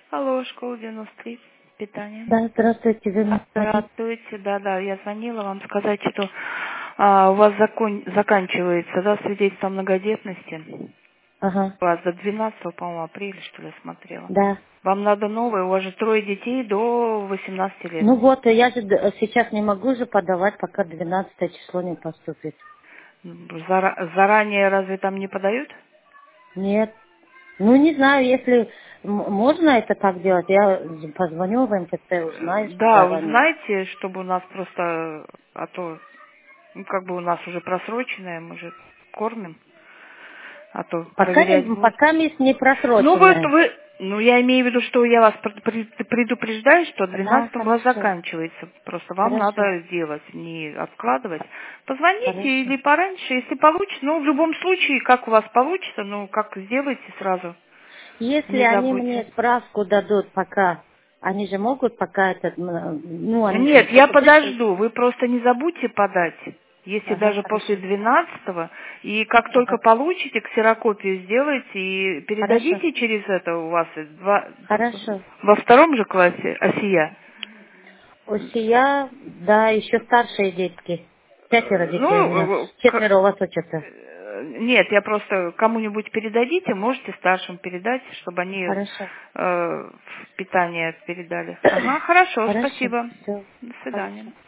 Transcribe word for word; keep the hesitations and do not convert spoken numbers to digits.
Алло, школа девяносто три, питание. Да, здравствуйте, вы мне звоните. Здравствуйте, да-да, я звонила вам сказать, что а, у вас закон, заканчивается, да, свидетельство о многодетности. Ага, У вас до двенадцатого, по-моему, апреля, что ли, я смотрела. да. Вам надо новое, у вас же трое детей до восемнадцати лет. Ну вот, я же д- сейчас не могу же подавать, пока двенадцатое число не поступит. Зара- заранее разве там не подают? Нет. Ну, не знаю, если м- можно это так делать, я позвоню в эм тэ тэ, Э, узнаю, что Да, заранее. узнайте, чтобы у нас просто, а то, ну, как бы у нас уже просроченное, мы же кормим, а то Пока, проверять не- будут. пока мисс не Ну, вы, просроченная. вы, ну, я имею в виду, что я вас пр- пр- предупреждаю, что Да, двенадцатого у вас хорошо, заканчивается. Просто вам хорошо, надо сделать, не откладывать. Позвоните хорошо. или пораньше, если получится. Ну, в любом случае, как у вас получится, ну, как сделайте сразу. Если Не они мне забудьте. справку дадут пока, они же могут пока этот, м, ну, они же Нет, я что-то вышлют. подожду. Вы просто не забудьте подать. Если Ага, даже после хорошо, двенадцатого, и как только ага, получите, ксерокопию сделайте и хорошо. передадите через это у вас э, два- Хорошо. во втором же классе Осия. У сия, да, еще старшие детки. Пятеро детей у меня. Ну, э, к- Четверо у вас учатся. э, нет, я просто кому-нибудь передадите, можете старшим передать, чтобы они э, Хорошо. в питание передали. Ага, хорошо, Хорошо. спасибо. Все. До Хорошо. свидания.